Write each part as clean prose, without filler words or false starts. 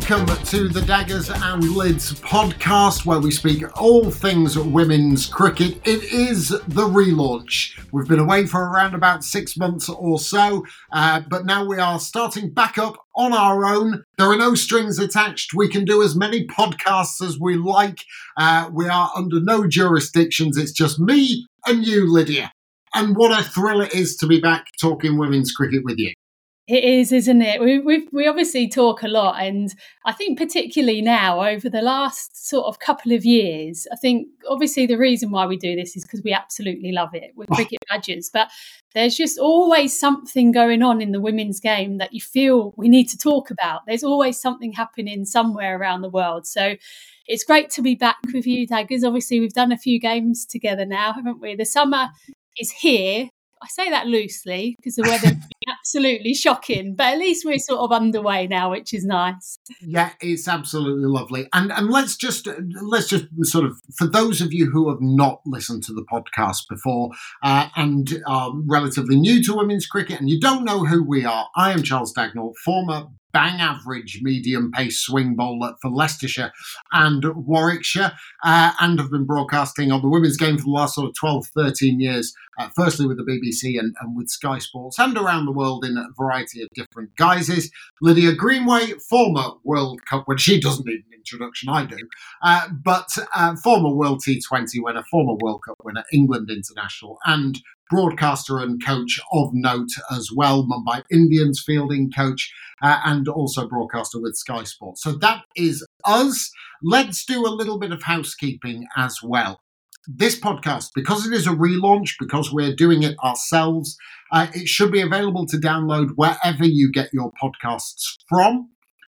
Welcome to the Daggers and Lids podcast, where we speak all things women's cricket. It is the relaunch. We've been away for around about 6 months or so, but now we are starting back up on our own. There are no strings attached. We can do as many podcasts as we like. We are under no jurisdictions. It's just me and you, Lydia. And what a thrill it is to be back talking women's cricket with you. It is, isn't it? We obviously talk a lot, and I think particularly now over the last sort of couple of years, I think obviously the reason why we do this is because we absolutely love it. We're cricket badgers, but there's just always something going on in the women's game that you feel we need to talk about. There's always something happening somewhere around the world. So it's great to be back with you, Daggers. Obviously, we've done a few games together now, haven't we? The summer is here. I say that loosely because the weather's absolutely shocking, but at least we're sort of underway now, which is nice. Yeah, it's absolutely lovely. And let's just sort of, for those of you who have not listened to the podcast before and are relatively new to women's cricket and you don't know who we are, I am Charles Dagnall, former bang average medium pace swing bowler for Leicestershire and Warwickshire, and have been broadcasting on the women's game for the last sort of 12, 13 years, firstly with the BBC and with Sky Sports and around the world in a variety of different guises. Lydia Greenway, former World Cup, when she doesn't need an introduction, I do, but former World T20 winner, former World Cup winner, England international, and broadcaster and coach of note as well, Mumbai Indians fielding coach, and also broadcaster with Sky Sports. So that is us. Let's do a little bit of housekeeping as well. This podcast, because it is a relaunch, because we're doing it ourselves, it should be available to download wherever you get your podcasts from.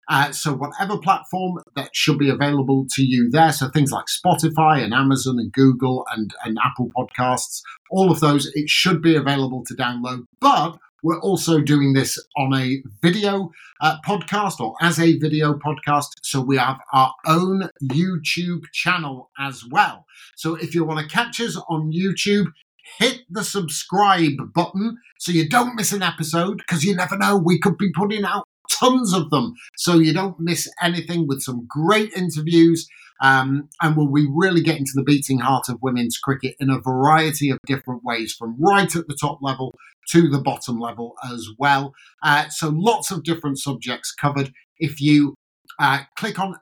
So whatever platform, that should be available to you there. So things like Spotify and Amazon and Google and Apple Podcasts, all of those, it should be available to download. But we're also doing this on a video podcast, or as a video podcast. So we have our own YouTube channel as well. So if you want to catch us on YouTube, hit the subscribe button so you don't miss an episode, because you never know, we could be putting out tons of them, so you don't miss anything, with some great interviews, and we'll be really getting to the beating heart of women's cricket in a variety of different ways, from right at the top level to the bottom level as well. So lots of different subjects covered. If you click on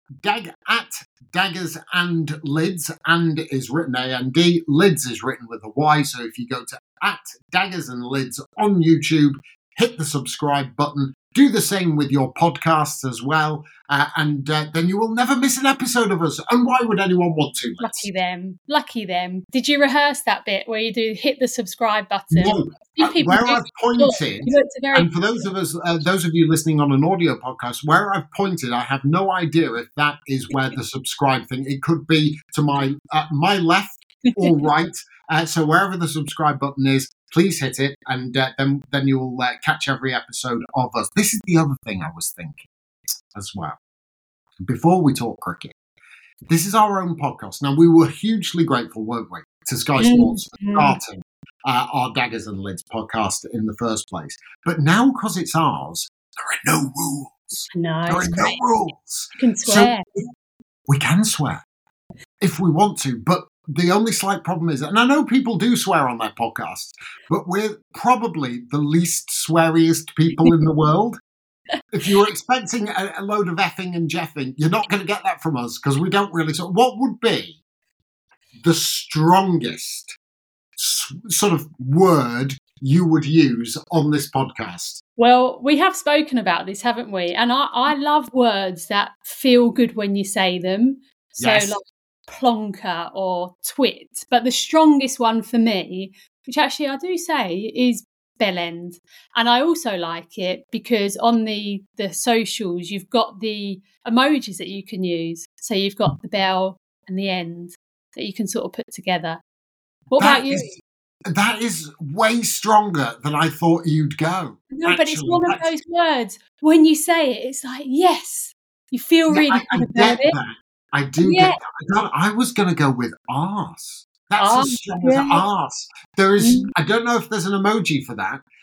Daggers and Lids, and is written A-N-D, Lids is written with a Y, so if you go to @Daggers and Lids on YouTube, hit the subscribe button. Do the same with your podcasts as well, and then you will never miss an episode of us. And why would anyone want to? Lucky them. Did you rehearse that bit where you do hit the subscribe button? No. Where I've pointed, and for those of you listening on an audio podcast, where I've pointed, I have no idea if that is where the subscribe thing. It could be to my left or right. So wherever the subscribe button is, please hit it, and then you'll catch every episode of us. This is the other thing I was thinking as well. Before we talk cricket, this is our own podcast. Now, we were hugely grateful, weren't we, to Sky Sports for starting our Daggers and Lids podcast in the first place. But now, because it's ours, there are no rules. No, there are no rules. You can swear. So we can swear if we want to, but the only slight problem is, and I know people do swear on their podcasts, but we're probably the least sweariest people in the world. If you were expecting a load of effing and jeffing, you're not going to get that from us, because we don't really. So what would be the strongest sort of word you would use on this podcast? Well, we have spoken about this, haven't we? And I love words that feel good when you say them. So yes. Like plonker or twit, but the strongest one for me, which actually I do say, is bellend. And I also like it because on the socials you've got the emojis that you can use. So you've got the bell and the end that you can sort of put together. What about you? That is way stronger than I thought you'd go. No, but it's one of those words, when you say it, it's like, yes, you feel really good about it. I do get that. I was going to go with arse. That's as strong as arse. There is. I don't know if there's an emoji for that,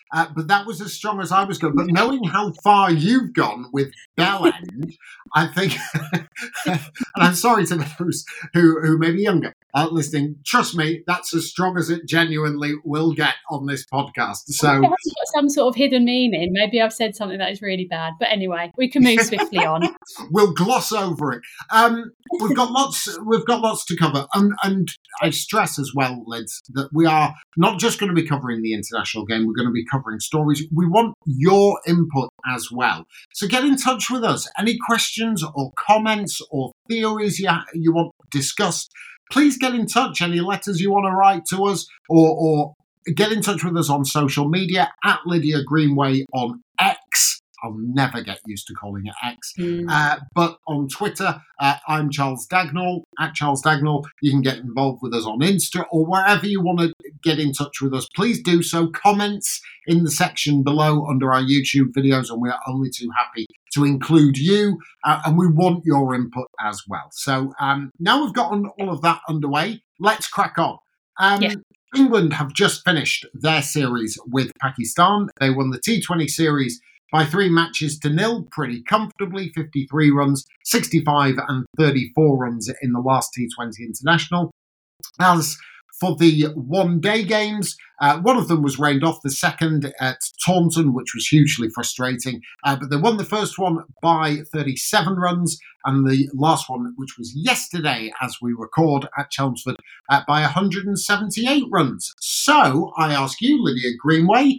but that was as strong as I was going. But knowing how far you've gone with Bell End, I think, and I'm sorry to those who may be younger listening, trust me, that's as strong as it genuinely will get on this podcast. So I've got some sort of hidden meaning. Maybe I've said something that is really bad. But anyway, we can move swiftly on. We'll gloss over it. We've got lots to cover, and I stress as well, Lids, that we are not just going to be covering the international game. We're going to be covering stories. We want your input as well. So get in touch with us. Any questions or comments or theories you want discussed, please get in touch. Any letters you want to write to us, or get in touch with us on social media at Lydia Greenway on X. I'll never get used to calling it X. But on Twitter, I'm Charles Dagnall, at Charles Dagnall. You can get involved with us on Insta or wherever you want to get in touch with us. Please do so. Comments in the section below under our YouTube videos, and we are only too happy to include you, and we want your input as well. So now we've got all of that underway, let's crack on. England have just finished their series with Pakistan. They won the T20 series by 3-0 pretty comfortably, 53 runs, 65 and 34 runs in the last T20 international. As for the one-day games, one of them was rained off, the second at Taunton, which was hugely frustrating. But they won the first one by 37 runs, and the last one, which was yesterday as we record at Chelmsford, by 178 runs. So I ask you, Lydia Greenway,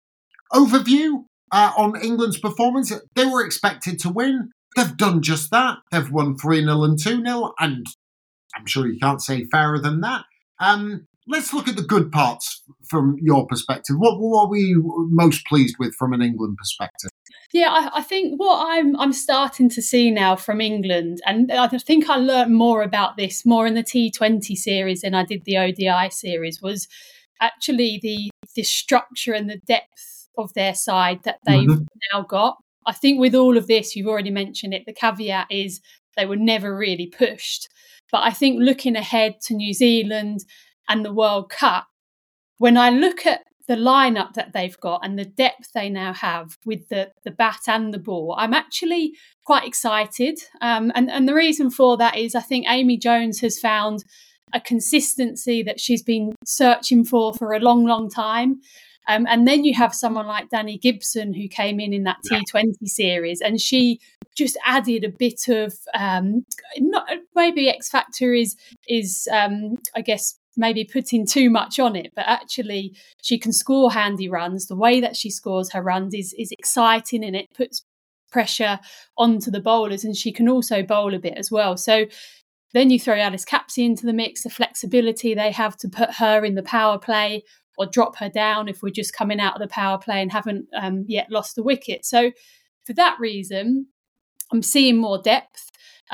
overview on England's performance. They were expected to win. They've done just that. They've won 3-0 and 2-0, and I'm sure you can't say fairer than that. Let's look at the good parts from your perspective. What are we most pleased with from an England perspective? Yeah, I think what I'm starting to see now from England, and I think I learned more about this more in the T20 series than I did the ODI series, was actually the structure and the depth of their side that they've now got. I think with all of this, you've already mentioned it, the caveat is they were never really pushed. But I think looking ahead to New Zealand and the World Cup, when I look at the lineup that they've got and the depth they now have with the bat and the ball, I'm actually quite excited. And the reason for that is I think Amy Jones has found a consistency that she's been searching for a long, long time. And then you have someone like Danny Gibson who came in that T20 series, and she just added a bit of not maybe X factor is I guess maybe putting too much on it, but actually she can score handy runs. The way that she scores her runs is exciting, and it puts pressure onto the bowlers, and she can also bowl a bit as well. So then you throw Alice Capsey into the mix, the flexibility they have to put her in the power play or drop her down if we're just coming out of the power play and haven't yet lost the wicket. So for that reason, I'm seeing more depth,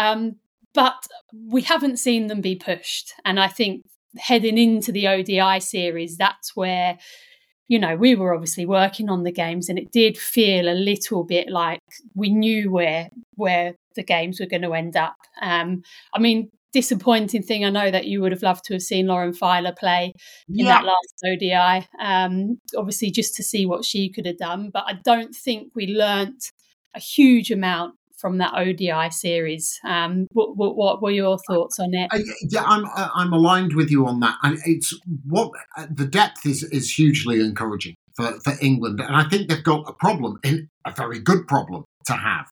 but we haven't seen them be pushed. And I think heading into the ODI series, that's where, you know, we were obviously working on the games, and it did feel a little bit like we knew where the games were going to end up. I mean, disappointing thing, I know that you would have loved to have seen Lauren Filer play in that last ODI, obviously just to see what she could have done. But I don't think we learnt a huge amount from that ODI series. What were your thoughts on it? I'm aligned with you on that, and it's what the depth is hugely encouraging for England, and I think they've got a problem, in a very good problem to have.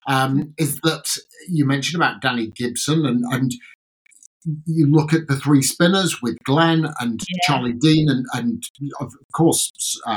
Is that you mentioned about Danny Gibson, and you look at the three spinners with Glenn and Charlie Dean and of course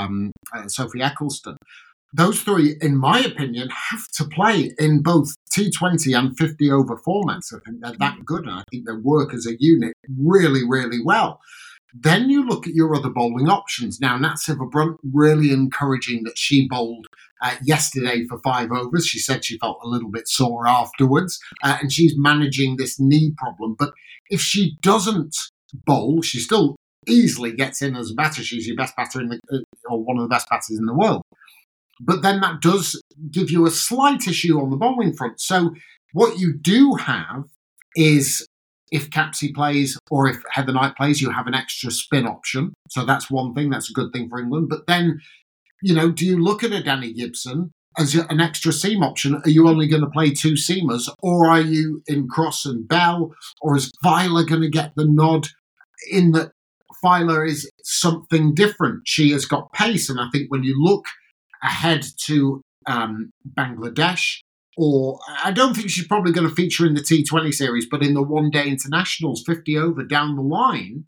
Sophie Eccleston. Those three, in my opinion, have to play in both T20 and 50 over formats. I think they're that good, and I think they work as a unit really, really well. Then you look at your other bowling options. Now, Nat Sciver-Brunt, really encouraging that she bowled yesterday for 5 overs. She said she felt a little bit sore afterwards, and she's managing this knee problem. But if she doesn't bowl, she still easily gets in as a batter. She's your best batter or one of the best batters in the world. But then that does give you a slight issue on the bowling front. So what you do have is, if Capsey plays or if Heather Knight plays, you have an extra spin option. So that's one thing. That's a good thing for England. But then do you look at a Danny Gibson as an extra seam option? Are you only going to play two seamers, or are you in Cross and Bell, or is Viola going to get the nod in that Viola is something different? She has got pace, and I think when you look ahead to Bangladesh, or I don't think she's probably going to feature in the T20 series, but in the one-day internationals, 50 over down the line,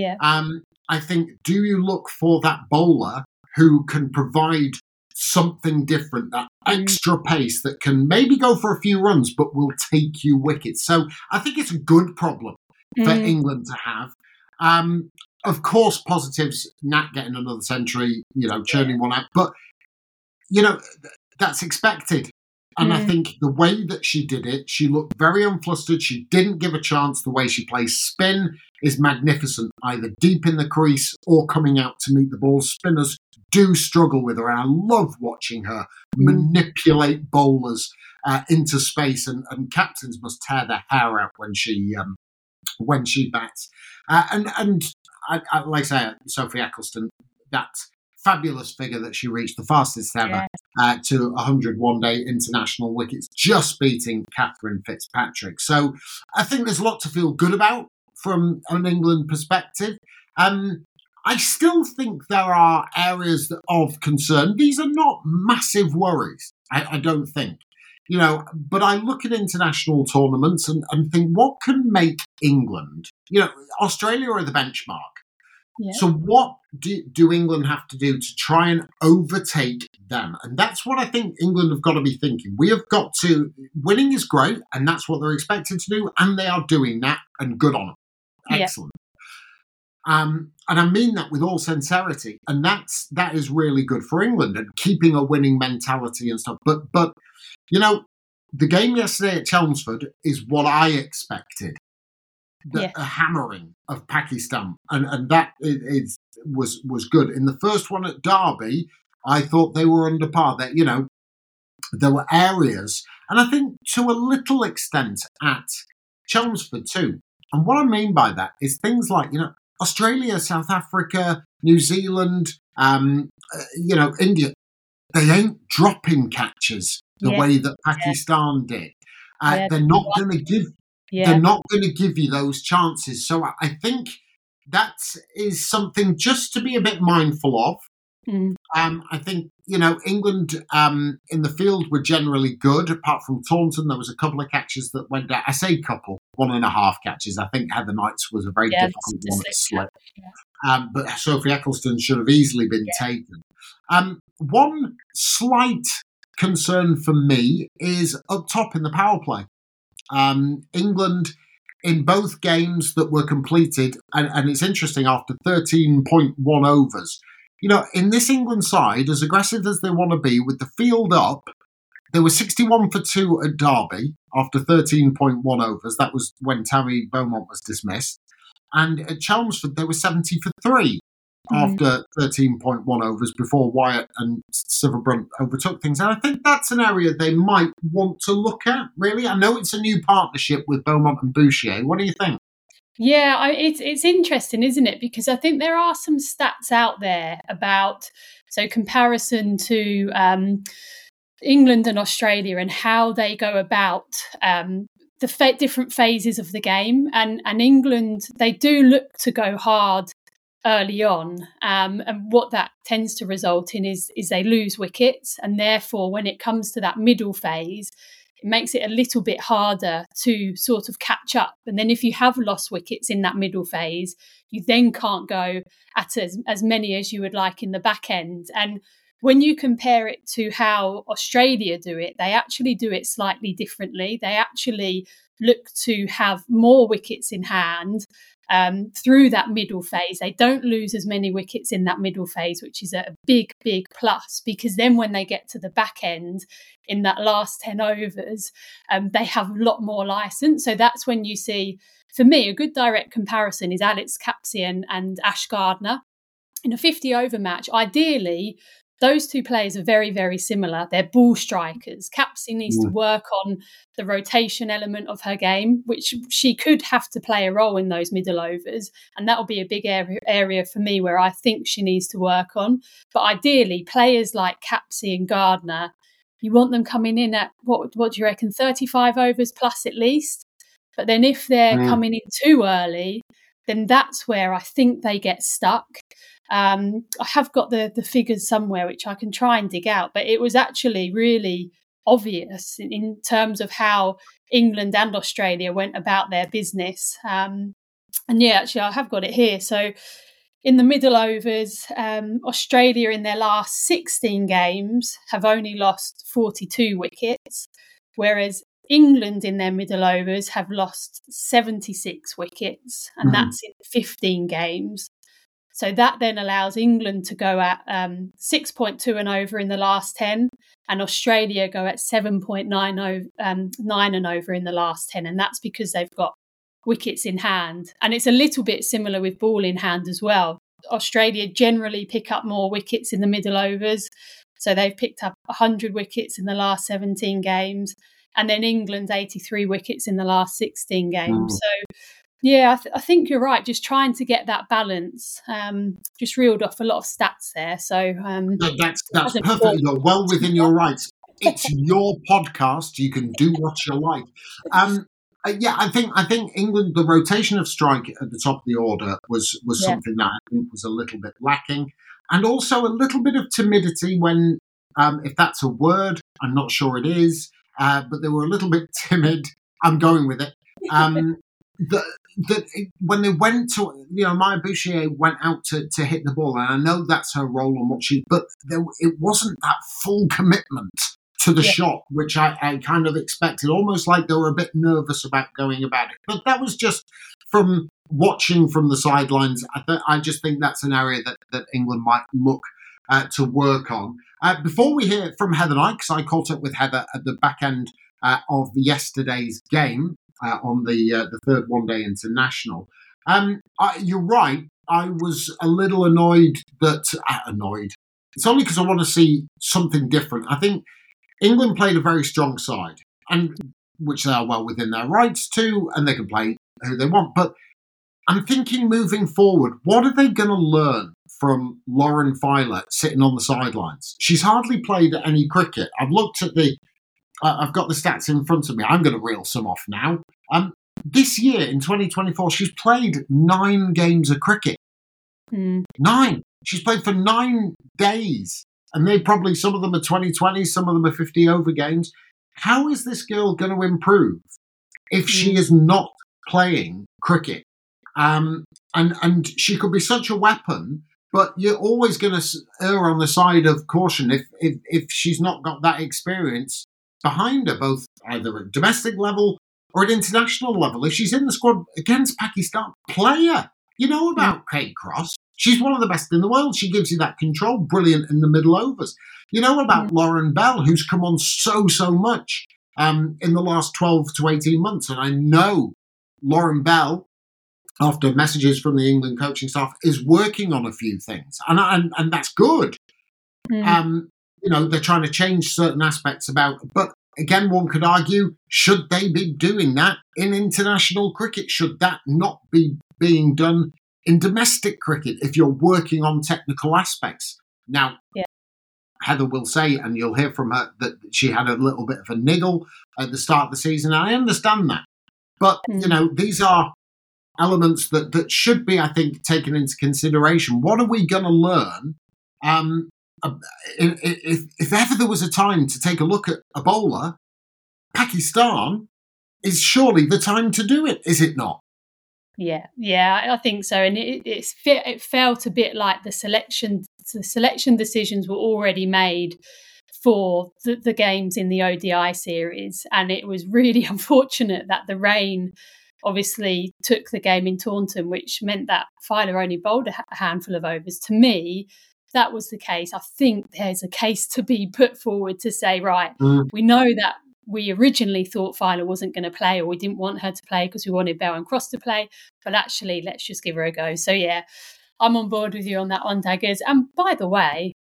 I think, do you look for that bowler who can provide something different, that extra pace that can maybe go for a few runs but will take you wickets? So I think it's a good problem for England to have. Of course, positives, Nat getting another century, churning one out. But, that's expected. And I think the way that she did it, she looked very unflustered. She didn't give a chance. The way she plays spin is magnificent, either deep in the crease or coming out to meet the ball. Spinners do struggle with her, and I love watching her manipulate bowlers into space, and captains must tear their hair out when she bats. And I like I say, Sophie Ecclestone, that fabulous figure that she reached, the fastest ever to 100 one-day international wickets, just beating Catherine Fitzpatrick. So I think there's a lot to feel good about from an England perspective. I still think there are areas of concern. These are not massive worries, I don't think. But I look at international tournaments and think, what can make England? Australia are the benchmark. Yeah. So what do England have to do to try and overtake them? And that's what I think England have got to be thinking. We have got to, winning is great, and that's what they're expected to do, and they are doing that, and good on them. Excellent. And I mean that with all sincerity, and that is really good for England and keeping a winning mentality and stuff. But the game yesterday at Chelmsford is what I expected. A hammering of Pakistan, and that was good. In the first one at Derby, I thought they were under par. That there were areas, and I think to a little extent at Chelmsford too. And what I mean by that is things like Australia, South Africa, New Zealand, India. They ain't dropping catches the way that Pakistan did. They're not going to give. They're not going to give you those chances. So I think that is something just to be a bit mindful of. I think, England in the field were generally good. Apart from Taunton, there was a couple of catches that went down. I say couple, 1.5 catches. I think Heather Knight's was a very difficult one to slip. But Sophie Ecclestone should have easily been taken. One slight concern for me is up top in the power play. England in both games that were completed, and it's interesting, after 13.1 overs, in this England side, as aggressive as they want to be with the field up, they were 61 for 2 at Derby after 13.1 overs. That was when Tammy Beaumont was dismissed. And at Chelmsford, they were 70 for 3 after 13.1 overs before Wyatt and Silverbrunt overtook things. And I think that's an area they might want to look at, really. I know it's a new partnership with Beaumont and Bouchier. What do you think? Yeah, it's interesting, isn't it? Because I think there are some stats out there about, comparison to England and Australia and how they go about the different phases of the game. And England, they do look to go hard early on, and what that tends to result in is they lose wickets, and therefore when it comes to that middle phase, it makes it a little bit harder to sort of catch up. And then if you have lost wickets in that middle phase, you then can't go at as many as you would like in the back end. And when you compare it to how Australia do it, they actually do it slightly differently. They actually look to have more wickets in hand through that middle phase. They don't lose as many wickets in that middle phase, which is a big, big plus, because then when they get to the back end in that last 10 overs, they have a lot more license. So that's when you see, for me, a good direct comparison is Alex Capsian and Ash Gardner. In a 50 over match, ideally, those two players are very, very similar. They're ball strikers. Capsey needs to work on the rotation element of her game, which she could have to play a role in those middle overs. And that will be a big area for me where I think she needs to work on. But ideally, players like Capsey and Gardner, you want them coming in at, what do you reckon, 35 overs plus at least? But then if they're coming in too early, then that's where I think they get stuck. I have got the figures somewhere which I can try and dig out, but it was actually really obvious in terms of how England and Australia went about their business. And yeah, actually, I have got it here. So in the middle overs, Australia in their last 16 games have only lost 42 wickets, whereas England in their middle overs have lost 76 wickets, and that's in 15 games. So that then allows England to go at 6.2 and over in the last 10, and Australia go at 7.9 and over in the last 10. And that's because they've got wickets in hand. And it's a little bit similar with ball in hand as well. Australia generally pick up more wickets in the middle overs. So they've picked up 100 wickets in the last 17 games. And then England 83 wickets in the last 16 games. So yeah, I think you're right. Just trying to get that balance. Just reeled off a lot of stats there. So that's perfect. You're well within your rights. It's your podcast. You can do what you like. I think England, the rotation of strike at the top of the order was something that I think was a little bit lacking, and also a little bit of timidity when, if that's a word, I'm not sure it is, but they were a little bit timid. I'm going with it. When they went to, Maya Bouchier went out to hit the ball, and I know that's her role and what but it wasn't that full commitment to the shot, which I kind of expected, almost like they were a bit nervous about going about it. But that was just from watching from the sidelines. I just think that's an area that England might look to work on. Before we hear from Heather Knight, because I caught up with Heather at the back end of yesterday's game, on the third one-day international. You're right. I was a little annoyed annoyed. It's only because I want to see something different. I think England played a very strong side, and which they are well within their rights to, and they can play who they want. But I'm thinking moving forward, what are they going to learn from Lauren Filer sitting on the sidelines? She's hardly played any cricket. I've looked at I've got the stats in front of me. I'm going to reel some off now. This year, in 2024, she's played 9 games of cricket. 9. She's played for 9 days. And some of them are 2020, some of them are 50 over games. How is this girl going to improve if she is not playing cricket? And she could be such a weapon, but you're always going to err on the side of caution if she's not got that experience behind her, both either at domestic level or at international level. If she's in the squad against Pakistan, play her. You know about Kate Cross. She's one of the best in the world. She gives you that control, brilliant in the middle overs. You know about Lauren Bell, who's come on so much in the last 12 to 18 months. And I know Lauren Bell, after messages from the England coaching staff, is working on a few things. And that's good. They're trying to change certain aspects but again, one could argue, should they be doing that in international cricket? Should that not be being done in domestic cricket if you're working on technical aspects? Now, Heather will say, and you'll hear from her, that she had a little bit of a niggle at the start of the season. I understand that. But, these are elements that should be, I think, taken into consideration. What are we going to learn? If ever there was a time to take a look at a bowler, Pakistan is surely the time to do it, is it not? Yeah, I think so. And it felt a bit like the selection decisions were already made for the games in the ODI series. And it was really unfortunate that the rain obviously took the game in Taunton, which meant that Filer only bowled a handful of overs. To me, that was the case. I think there's a case to be put forward to say, right, we know that we originally thought Filer wasn't going to play, or we didn't want her to play because we wanted Bell and Cross to play, but actually let's just give her a go. So yeah, I'm on board with you on that one, Daggers. And by the way,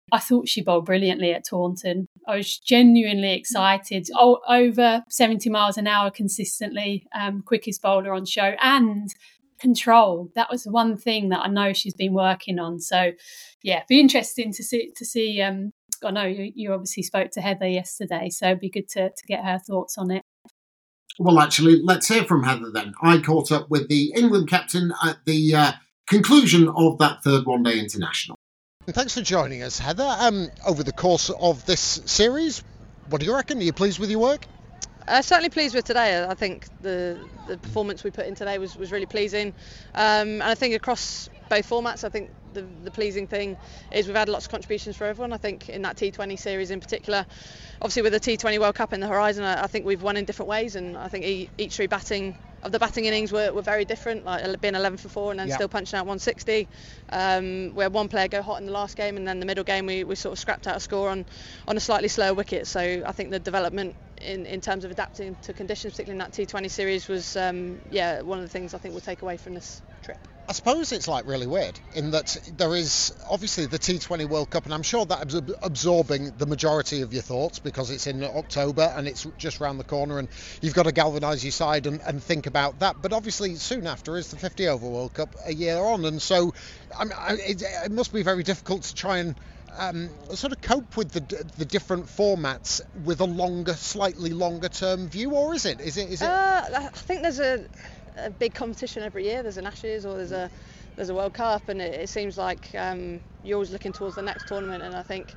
I thought she bowled brilliantly at Taunton. I was genuinely excited. Over 70 miles an hour consistently, quickest bowler on show, and control. That was one thing that I know she's been working on. So, yeah, be interesting to see. I know you obviously spoke to Heather yesterday, so it'd be good to get her thoughts on it. Well, actually, let's hear from Heather then. I caught up with the England captain at the conclusion of that third one-day international. Thanks for joining us, Heather. Over the course of this series, what do you reckon? Are you pleased with your work? Certainly pleased with today. I think the performance we put in today was really pleasing. And I think across both formats, I think the pleasing thing is we've had lots of contributions for everyone. I think in that T20 series in particular, obviously with the T20 World Cup in the horizon, I think we've won in different ways, and I think each three batting innings were very different, like being 11 for 4 and then still punching out 160. We had one player go hot in the last game, and then the middle game we sort of scrapped out a score on a slightly slower wicket. So I think the development in terms of adapting to conditions, particularly in that T20 series, was one of the things I think we'll take away from this trip. I suppose it's like really weird in that there is obviously the T20 World Cup, and I'm sure that's absorbing the majority of your thoughts because it's in October and it's just round the corner and you've got to galvanise your side and think about that. But obviously soon after is the 50 over World Cup a year on, and so it must be very difficult to try and sort of cope with the different formats with a slightly longer term view, or is it? I think there's a big competition every year. There's an Ashes or there's a World Cup, and it seems like you're always looking towards the next tournament. And I think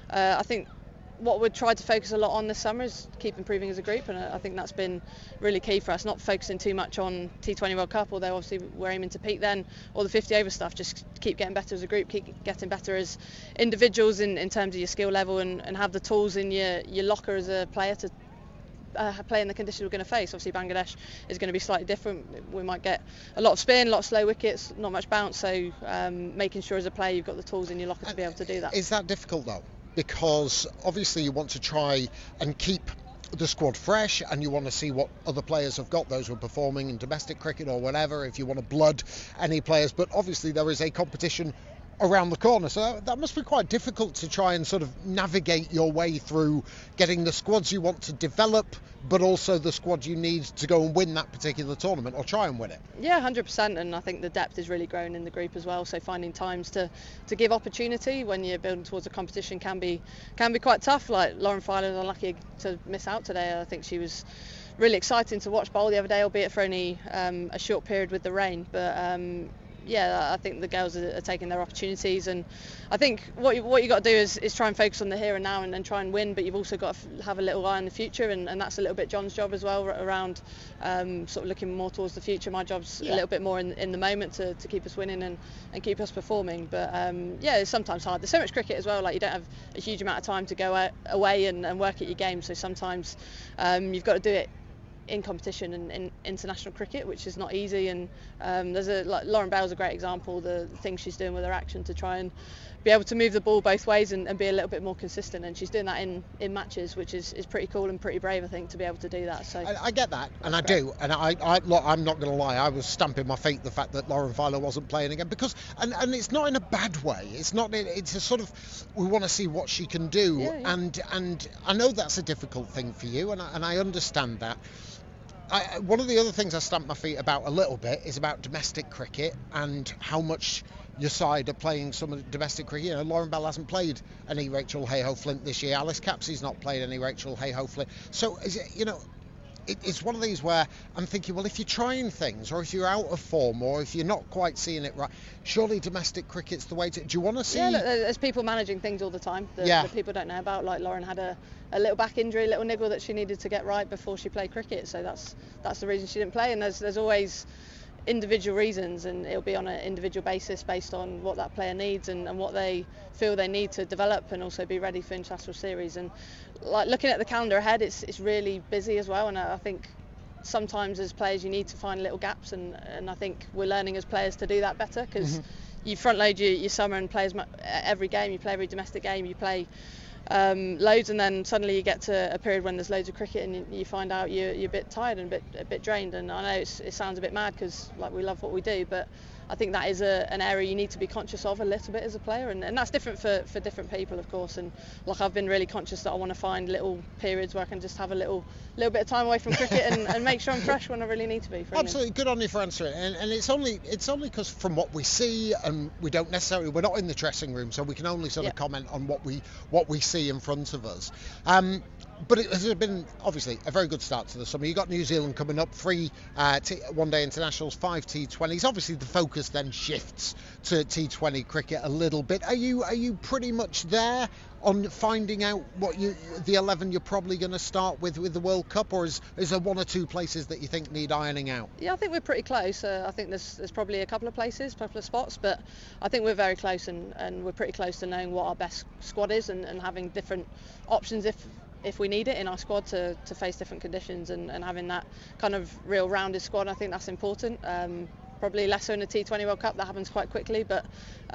what we've tried to focus a lot on this summer is keep improving as a group, and I think that's been really key for us, not focusing too much on T20 World Cup, although obviously we're aiming to peak then, or the 50 over stuff. Just keep getting better as a group, keep getting better as individuals in terms of your skill level, and have the tools in your locker as a player to play in the conditions we're going to face. Obviously Bangladesh is going to be slightly different. We might get a lot of spin, a lot of slow wickets, not much bounce, so making sure as a player you've got the tools in your locker to be able to do that. Is that difficult though? Because obviously you want to try and keep the squad fresh, and you want to see what other players have got, those who are performing in domestic cricket or whatever, if you want to blood any players, but obviously there is a competition around the corner, so that must be quite difficult to try and sort of navigate your way through getting the squads you want to develop, but also the squad you need to go and win that particular tournament or try and win it. Yeah, 100%, and I think the depth is really growing in the group as well, so finding times to give opportunity when you're building towards a competition can be quite tough. Like Lauren Filer was unlucky to miss out today. I think she was really exciting to watch bowl the other day, albeit for only a short period with the rain, but I think the girls are taking their opportunities, and I think what you got to do is try and focus on the here and now and try and win, but you've also got to have a little eye on the future, and that's a little bit John's job as well, around sort of looking more towards the future. My job's a little bit more in the moment to keep us winning and keep us performing, but it's sometimes hard. There's so much cricket as well, like you don't have a huge amount of time to go away and work at your game, so sometimes you've got to do it in competition and in international cricket, which is not easy, and like Lauren Bell's a great example, the things she's doing with her action to try and be able to move the ball both ways and be a little bit more consistent, and she's doing that in matches, which is pretty cool and pretty brave, I think, to be able to do that. So I get that, and I do, and I'm not going to lie, I was stamping my feet the fact that Lauren Filer wasn't playing again, because and it's not in a bad way, it's a sort of, we want to see what she can do, and I know that's a difficult thing for you, and I understand that. One of the other things I stamp my feet about a little bit is about domestic cricket and how much your side are playing some of the domestic cricket. You know, Lauren Bell hasn't played any Rachel Hayhoe-Flint this year. Alice Capsey's not played any Rachel Hayhoe-Flint. So, it's one of these where I'm thinking, well, if you're trying things, or if you're out of form, or if you're not quite seeing it right, surely domestic cricket's the way to... Do you want to see... Yeah, look, there's people managing things all the time that people don't know about. Like Lauren had a little back injury, a little niggle that she needed to get right before she played cricket, so that's the reason she didn't play, and there's always individual reasons, and it'll be on an individual basis based on what that player needs and what they feel they need to develop and also be ready for international series. And like looking at the calendar ahead, it's really busy as well, and I think sometimes as players you need to find little gaps, and I think we're learning as players to do that better, because you front load your summer and play every game, you play every domestic game, you play loads, and then suddenly you get to a period when there's loads of cricket and you find out you're a bit tired and a bit drained. And I know it sounds a bit mad because like we love what we do, but I think that is an area you need to be conscious of a little bit as a player, and that's different for different people, of course. And like, I've been really conscious that I want to find little periods where I can just have a little bit of time away from cricket and make sure I'm fresh when I really need to be. Absolutely, good on you for answering it. And it's only because from what we see, and we're not in the dressing room, so we can only sort of comment on what we see in front of us. But it has been obviously a very good start to the summer. You've got New Zealand coming up, 3 one-day internationals, 5 T20s. Obviously the focus then shifts to T20 cricket a little bit. Are you pretty much there on finding out what the 11 you're probably going to start with the World Cup, or is there one or two places that you think need ironing out? Yeah, I think we're pretty close. I think there's probably a couple of spots, but I think we're very close, and we're pretty close to knowing what our best squad is, and having different options if we need it in our squad to face different conditions, and having that kind of real rounded squad. I think that's important. Probably less so in the T20 World Cup, that happens quite quickly, but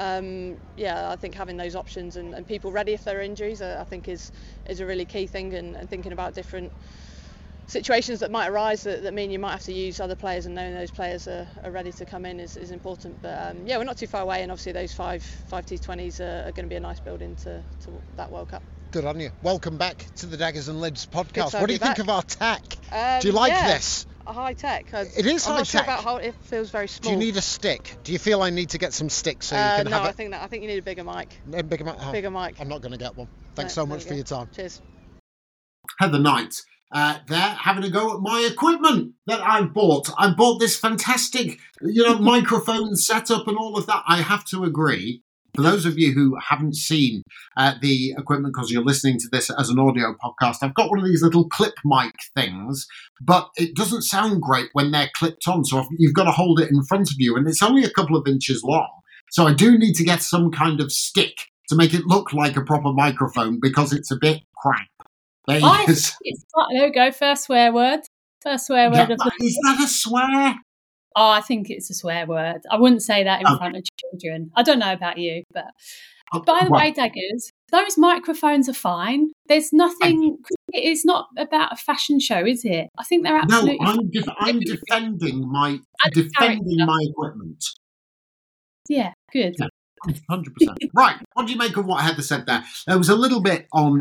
I think having those options and people ready if there are injuries, I think is a really key thing, and thinking about different situations that might arise that mean you might have to use other players, and knowing those players are ready to come in is important. But we're not too far away, and obviously those five T20s are going to be a nice build into that World Cup. Good on you. Welcome back to the Daggers and Lids podcast. What do you think of our tech? Do you like this? High tech. It is high tech. I'm not sure about how it feels very small. Do you need a stick? Do you feel I need to get some sticks so you can have it? No, I think you need a bigger mic. Bigger mic? Oh, bigger mic. I'm not going to get one. Thanks so much for your time. Cheers. Heather Knight there having a go at my equipment that I've bought. I bought this fantastic, microphone setup and all of that. I have to agree. For those of you who haven't seen the equipment because you're listening to this as an audio podcast, I've got one of these little clip mic things, but it doesn't sound great when they're clipped on. So you've got to hold it in front of you, and it's only a couple of inches long. So I do need to get some kind of stick to make it look like a proper microphone because it's a bit crap. There we go. First swear word. Of the Is that a swear? Oh, I think it's a swear word. I wouldn't say that in front of children. I don't know about you, but by the way, Daggers, those microphones are fine. There's nothing. It's not about a fashion show, is it? I think they're absolutely. No, I'm defending my equipment. Yeah, good. Yeah, 100%. Right. What do you make of what Heather said there? There was a little bit on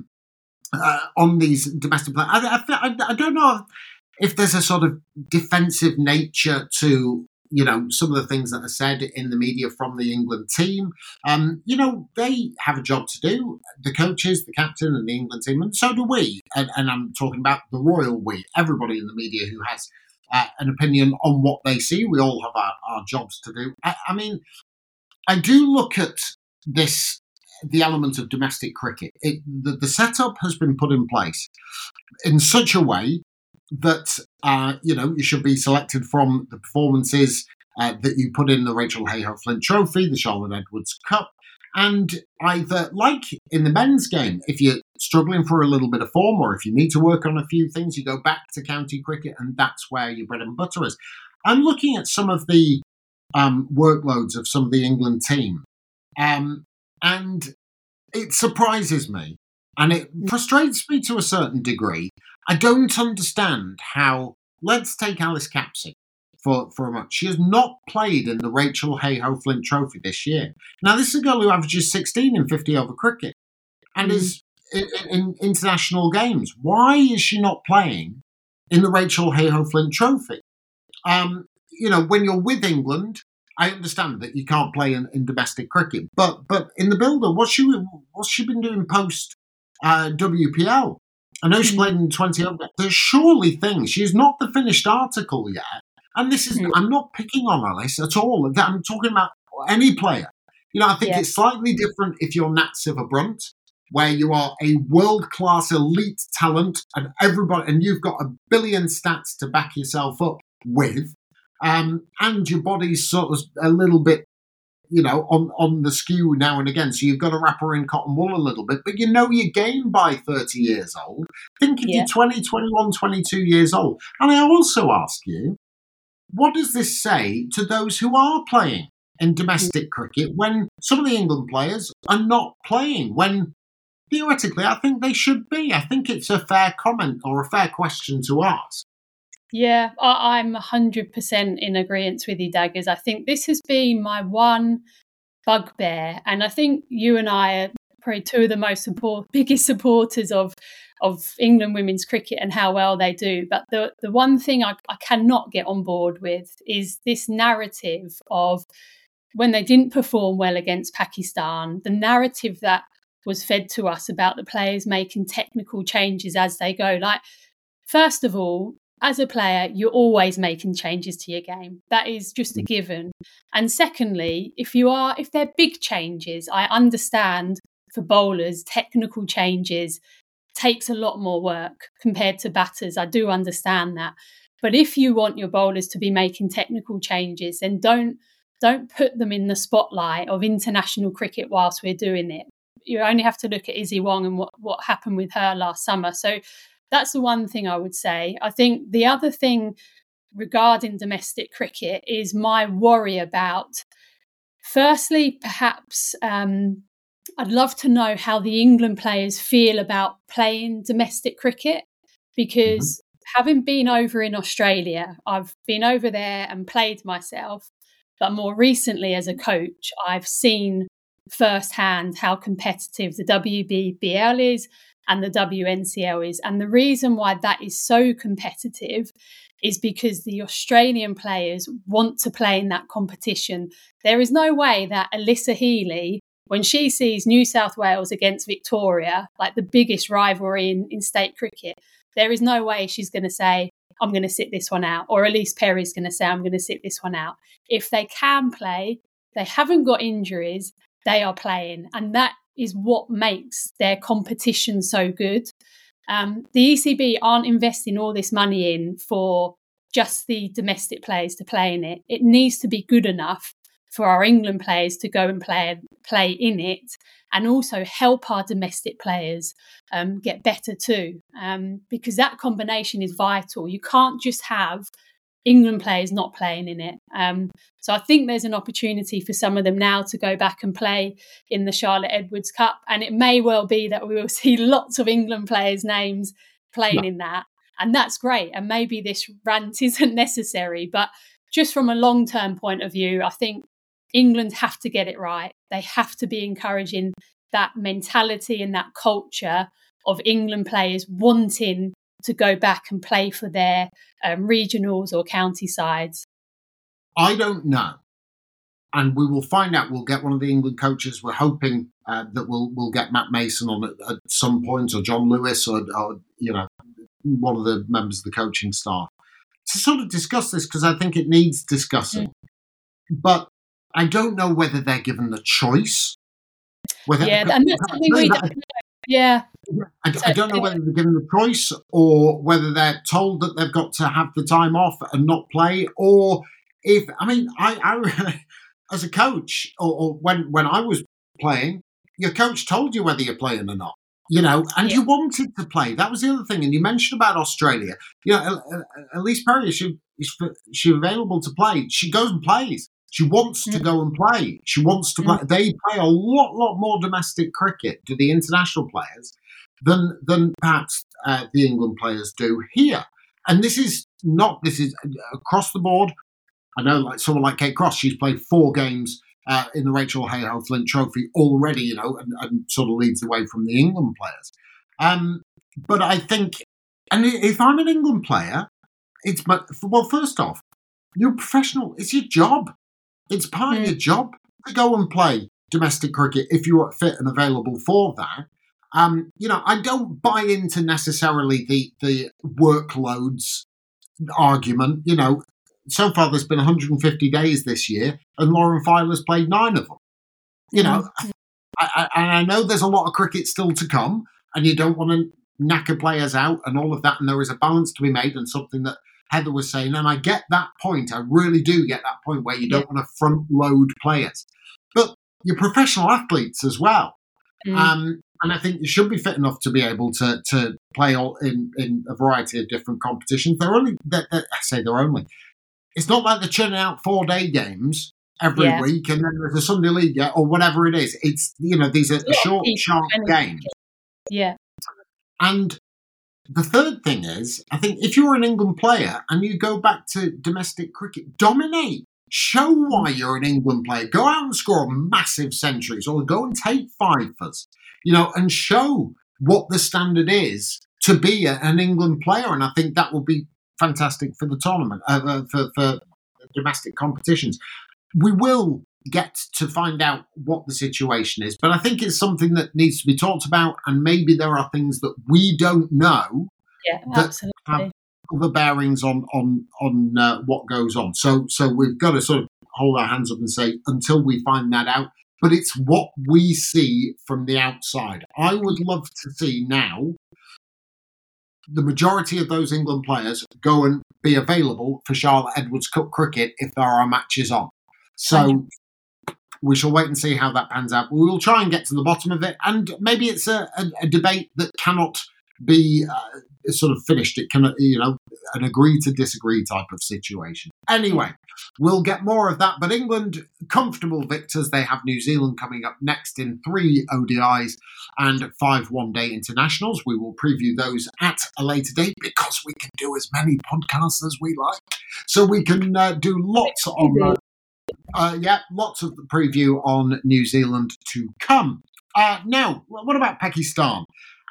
these domestic players. I don't know if there's a sort of defensive nature to, some of the things that are said in the media from the England team. They have a job to do, the coaches, the captain and the England team, and so do we. And I'm talking about the royal we, everybody in the media who has an opinion on what they see. We all have our jobs to do. I do look at the element of domestic cricket. The setup has been put in place in such a way that, you should be selected from the performances that you put in the Rachel Heyhoe-Flint Trophy, the Charlotte Edwards Cup, and either, like in the men's game, if you're struggling for a little bit of form or if you need to work on a few things, you go back to county cricket, and that's where your bread and butter is. I'm looking at some of the workloads of some of the England team, and it surprises me. And it frustrates me to a certain degree. I don't understand how, let's take Alice Capsey for a moment. She has not played in the Rachel Heyhoe-Flint Trophy this year. Now, this is a girl who averages 16 in 50 over cricket and is in international games. Why is she not playing in the Rachel Heyhoe-Flint Trophy? When you're with England, I understand that you can't play in domestic cricket, but in the build-up, what's she been doing post WPL? I know she played in 20 over. There's surely things. She's not the finished article yet. And this is, I'm not picking on Alice at all. I'm talking about any player. I think it's slightly different if you're Nat Silverbrunt, where you are a world-class elite talent and you've got a billion stats to back yourself up with. And your body's sort of a little bit, on the skew now and again. So you've got to wrap her in cotton wool a little bit. But your game by 30 years old. Think if you're 20, 21, 22 years old. And I also ask you, what does this say to those who are playing in domestic cricket when some of the England players are not playing? When theoretically, I think they should be. I think it's a fair comment or a fair question to ask. Yeah, I'm 100% in agreement with you, Daggers. I think this has been my one bugbear, and I think you and I are probably two of the biggest supporters of England women's cricket and how well they do. But the one thing I cannot get on board with is this narrative of when they didn't perform well against Pakistan, the narrative that was fed to us about the players making technical changes as they go. Like, first of all, as a player, you're always making changes to your game. That is just a given. And secondly, if they're big changes, I understand for bowlers, technical changes takes a lot more work compared to batters. I do understand that. But if you want your bowlers to be making technical changes, then don't put them in the spotlight of international cricket whilst we're doing it. You only have to look at Izzy Wong and what happened with her last summer. So that's the one thing I would say. I think the other thing regarding domestic cricket is my worry about, firstly, perhaps I'd love to know how the England players feel about playing domestic cricket, because having been over in Australia, I've been over there and played myself. But more recently as a coach, I've seen firsthand how competitive the WBBL is and the WNCL is. And the reason why that is so competitive is because the Australian players want to play in that competition. There is no way that Alyssa Healy, when she sees New South Wales against Victoria, like the biggest rivalry in state cricket, there is no way she's going to say, I'm going to sit this one out. Or Elise Perry's going to say, I'm going to sit this one out. If they can play, they haven't got injuries, they are playing. And that is what makes their competition so good. The ECB aren't investing all this money in for just the domestic players to play in it. It needs to be good enough for our England players to go and play in it, and also help our domestic players get better too, because that combination is vital. You can't just have England players not playing in it. So I think there's an opportunity for some of them now to go back and play in the Charlotte Edwards Cup, and it may well be that we will see lots of England players' names playing in that, and that's great. And maybe this rant isn't necessary, but just from a long-term point of view, I think England have to get it right. They have to be encouraging that mentality and that culture of England players wanting to go back and play for their regionals or county sides. I don't know. And we will find out. We'll get one of the England coaches. We're hoping that we'll get Matt Mason on at some point, or John Lewis, or one of the members of the coaching staff to sort of discuss this, because I think it needs discussing. But I don't know whether they're given the choice. And that's something we don't know. Yeah. I don't know whether they're given the choice, or whether they're told that they've got to have the time off and not play, or I as a coach, or when I was playing, your coach told you whether you're playing or not, and you wanted to play. That was the other thing. And you mentioned about Australia. Elise Perry, she's available to play. She goes and plays. She wants to go and play. She wants to play. They play a lot more domestic cricket to the international players than perhaps the England players do here. And this is across the board. I know, like someone like Kate Cross, she's played 4 games in the Rachel Hayhoe Flint Trophy already, and sort of leads the way from the England players. But I think, and if I'm an England player, first off, you're a professional. It's your job. It's part of your job to go and play domestic cricket if you are fit and available for that. I don't buy into necessarily the workloads argument. So far there's been 150 days this year, and Lauren Filer's played 9 of them. I know there's a lot of cricket still to come, and you don't want to knacker players out and all of that, and there is a balance to be made, and something that Heather was saying, and I get that point. I really do get that point, where you don't want to front load players, but you're professional athletes as well. And I think you should be fit enough to be able to play in a variety of different competitions. It's not like they're churning out 4-day games every week, and then there's a Sunday league or whatever it is. It's these are short, sharp games. Yeah. And the third thing is, I think if you're an England player and you go back to domestic cricket, dominate. Show why you're an England player. Go out and score massive centuries, or go and take fifers, and show what the standard is to be an England player. And I think that will be fantastic for the tournament, for domestic competitions. We will get to find out what the situation is, but I think it's something that needs to be talked about, and maybe there are things that we don't know that have other bearings on what goes on. So we've got to sort of hold our hands up and say, until we find that out. But it's what we see from the outside. I would love to see now the majority of those England players go and be available for Charlotte Edwards Cup cricket if there are matches on. So we shall wait and see how that pans out. We will try and get to the bottom of it, and maybe it's a debate that cannot be sort of finished. It can, an agree to disagree type of situation. Anyway, we'll get more of that. But England, comfortable victors. They have New Zealand coming up next in 3 ODIs and 5 one-day internationals. We will preview those at a later date because we can do as many podcasts as we like. So we can do lots on... lots of the preview on New Zealand to come. Now, what about Pakistan?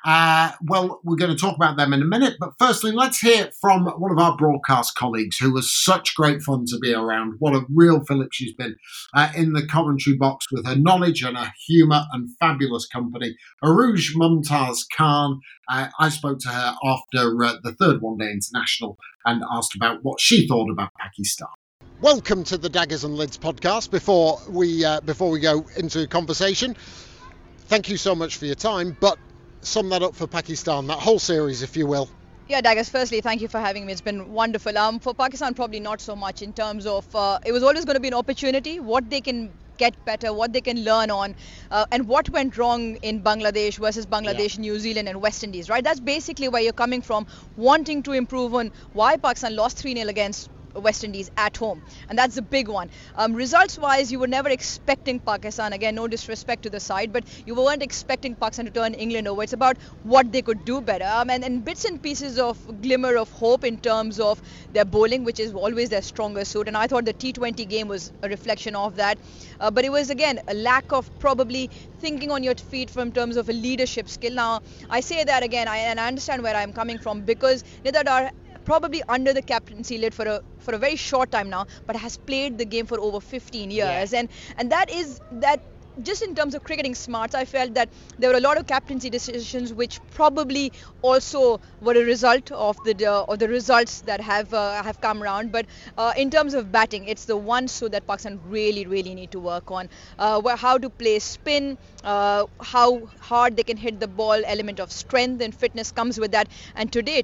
Well, we're going to talk about them in a minute, but firstly, let's hear from one of our broadcast colleagues who was such great fun to be around. What a real fillip she's been in the commentary box with her knowledge and her humour and fabulous company. Arooj Mumtaz Khan. I spoke to her after the 3rd one-day international and asked about what she thought about Pakistan. Welcome to the Daggers and Lids podcast. Before we go into conversation, thank you so much for your time, but sum that up for Pakistan, that whole series, if you will. Yeah, Daggers, firstly, thank you for having me. It's been wonderful. For Pakistan, probably not so much in terms of, it was always going to be an opportunity, what they can get better, what they can learn on, and what went wrong in Bangladesh versus Bangladesh, New Zealand and West Indies, right? That's basically where you're coming from, wanting to improve on why Pakistan lost 3-0 against West Indies at home, and that's the big one. Results wise, you were never expecting Pakistan, again no disrespect to the side, but you weren't expecting Pakistan to turn England over. It's about what they could do better, and bits and pieces of glimmer of hope in terms of their bowling, which is always their strongest suit, and I thought the T20 game was a reflection of that, but it was again a lack of probably thinking on your feet from terms of a leadership skill. Now I say that again, and I understand where I'm coming from, because Nidadar probably under the captaincy lid for a very short time now, but has played the game for over 15 years, and that is that. Just in terms of cricketing smarts, I felt that there were a lot of captaincy decisions which probably also were a result of the results that have come around. But in terms of batting, it's the one so that Pakistan really need to work on, how to play spin, how hard they can hit the ball. Element of strength and fitness comes with that. And today,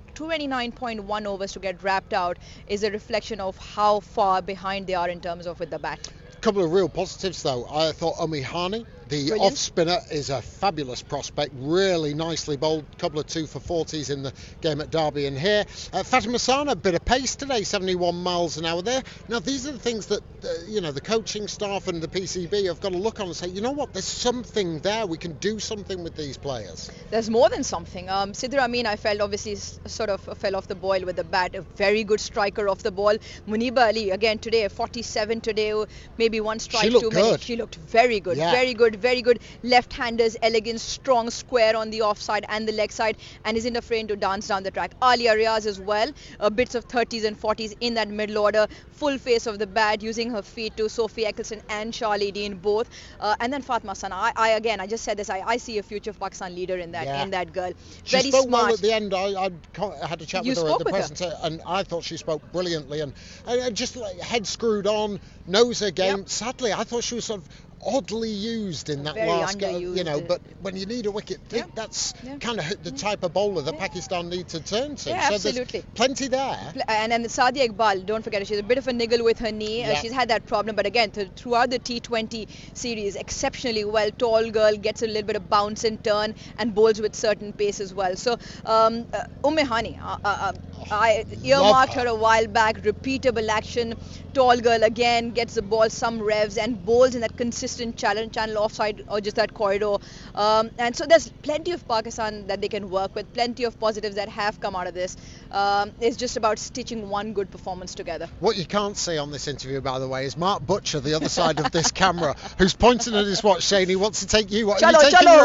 29.1 overs to get wrapped out is a reflection of how far behind they are in terms of with the bat. Couple of real positives though. I thought Umihani, the off spinner, is a fabulous prospect, really nicely bowled, couple of 2 for 40s in the game at Derby and here. Fatima Sana, a bit of pace today, 71 miles an hour there. Now these are the things that the coaching staff and the PCB have got to look on and say, you know what, there's something there, we can do something with these players. There's more than something. Sidra Amin, I felt obviously sort of fell off the boil with the bat, a very good striker off the ball. Muniba Ali, again today, 47 today, maybe one strike too many. She looked very good, very good. Left-handers, elegance, strong square on the offside and the leg side, and isn't afraid to dance down the track. Alia Riaz as well, bits of 30s and 40s in that middle order, full face of the bat, using her feet to Sophie Eccleston and Charlie Dean both, and then Fatma Sana. I just said this. I see a future Pakistan leader in that girl. She very spoke smart. well at the end. I had to chat with her at the presenter, and I thought she spoke brilliantly, and just like head screwed on, knows her game. Yep. Sadly, I thought she was sort of oddly used in that last game, but when you need a wicket, that's kind of the type of bowler that Pakistan need to turn to. Yeah, so absolutely. There's plenty there. And Sadia Iqbal, don't forget, she's a bit of a niggle with her knee. She's had that problem, but again, throughout the T20 series, exceptionally well. Tall girl, gets a little bit of bounce and turn, and bowls with certain pace as well. So, Hani, I earmarked her a while back. Repeatable action, tall girl again gets the ball, some revs, and bowls in that consistent channel offside or just that corridor. And so there's plenty of Pakistan that they can work with, plenty of positives that have come out of this. It's just about stitching one good performance together. What you can't see on this interview, by the way, is Mark Butcher, the other side of this camera, who's pointing at his watch saying he wants to take you. Chalo,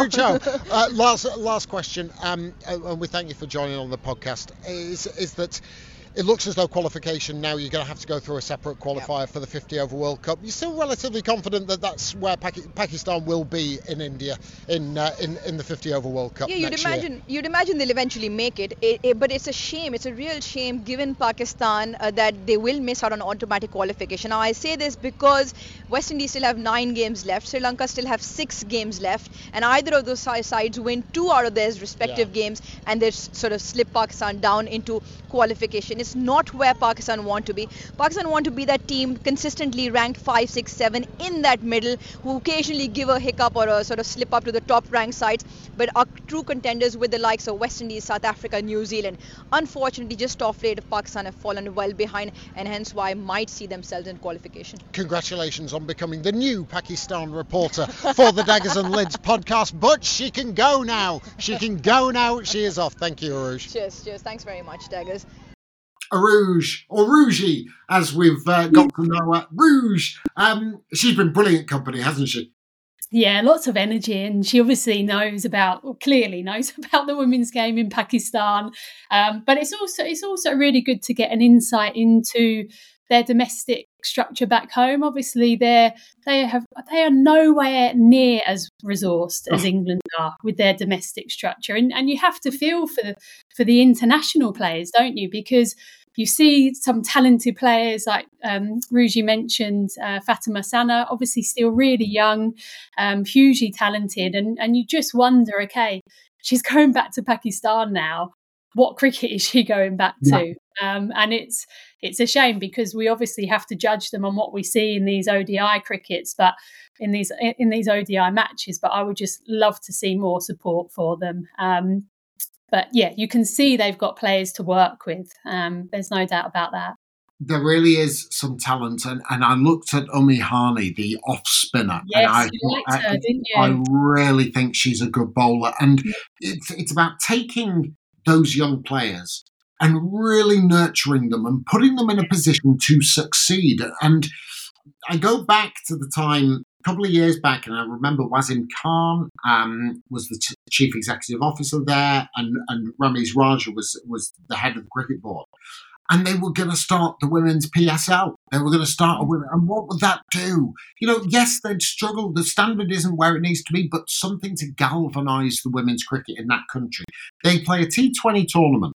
chalo. Last question, and we thank you for joining on the podcast, is that it looks as though qualification now, you're going to have to go through a separate qualifier for the 50 over World Cup. You're still relatively confident that that's where Pakistan will be in India in the 50 over World Cup. Yeah, you'd year. imagine they'll eventually make it. But it's a shame. It's a real shame given Pakistan that they will miss out on automatic qualification. Now I say this because West Indies still have 9 games left. Sri Lanka still have 6 games left, and either of those sides win 2 out of their respective games, and they sort of slip Pakistan down into qualification. It's not where Pakistan want to be. Pakistan want to be that team consistently ranked 5, 6, 7 in that middle, who occasionally give a hiccup or a sort of slip up to the top ranked sides, but are true contenders with the likes of West Indies, South Africa, New Zealand. Unfortunately, just off late, Pakistan have fallen well behind, and hence why might see themselves in qualification. Congratulations on becoming the new Pakistan reporter for the Daggers and Lids podcast, but she can go now. She She is off. Thank you, Aruj. Cheers. Thanks very much, Daggers. Aruj, or Rougie, as we've got to know her. Rouge, she's been brilliant company, hasn't she? Yeah, lots of energy, and she obviously clearly knows about the women's game in Pakistan. But it's also really good to get an insight into their domestic structure back home. Obviously, they are nowhere near as resourced as England are with their domestic structure, and you have to feel for the international players, don't you? Because you see some talented players like Ruji mentioned, Fatima Sana, obviously still really young, hugely talented, and you just wonder, okay, she's going back to Pakistan now. What cricket is she going back to? And it's a shame because we obviously have to judge them on what we see in these ODI crickets, but in these ODI matches. But I would just love to see more support for them. But yeah, you can see they've got players to work with. There's no doubt about that. There really is some talent, and I looked at Umi Hani, the off spinner, yes, you liked her, didn't you? I really think she's a good bowler, and it's about taking those young players and really nurturing them and putting them in a position to succeed. And I go back to the time a couple of years back, and I remember Wasim Khan was the chief executive officer there, and Ramesh Raja was the head of the cricket board. And they were going to start the women's PSL. They were going to start a women. And what would that do? Yes, they'd struggle. The standard isn't where it needs to be, but something to galvanise the women's cricket in that country. They play a T20 tournament.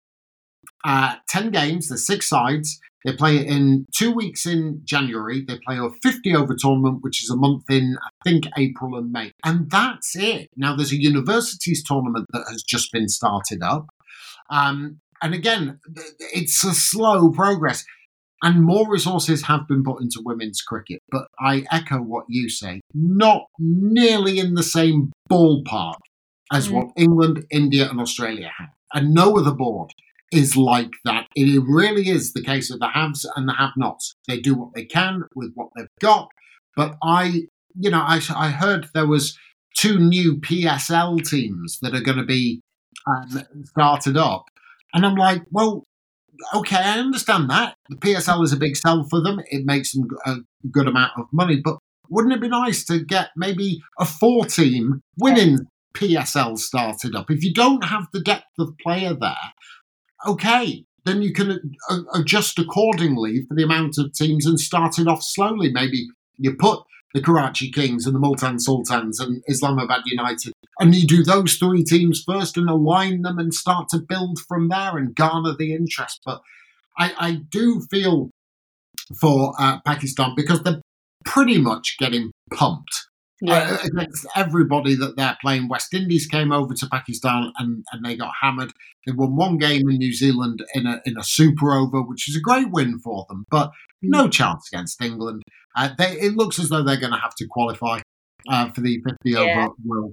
10 games, there's 6 sides. They play it in 2 weeks in January. They play a 50 over tournament, which is a month in, I think, April and May. And that's it. Now, there's a universities tournament that has just been started up. And again, it's a slow progress. And more resources have been put into women's cricket. But I echo what you say, not nearly in the same ballpark as what England, India and Australia have. And no other board is like that. It really is the case of the haves and the have-nots. They do what they can with what they've got. But I heard there was 2 new PSL teams that are going to be started up. And I'm like, well, okay, I understand that. The PSL is a big sell for them. It makes them a good amount of money. But wouldn't it be nice to get maybe a 4-team women's PSL started up? If you don't have the depth of player there, okay, then you can adjust accordingly for the amount of teams and start it off slowly. Maybe you put the Karachi Kings and the Multan Sultans and Islamabad United, and you do those 3 teams first and align them and start to build from there and garner the interest. But I do feel for Pakistan because they're pretty much getting pumped. Against everybody that they're playing. West Indies came over to Pakistan and they got hammered. They won 1 game in New Zealand in a super over, which is a great win for them, but no chance against England. It looks as though they're going to have to qualify for the 50 over World Cup.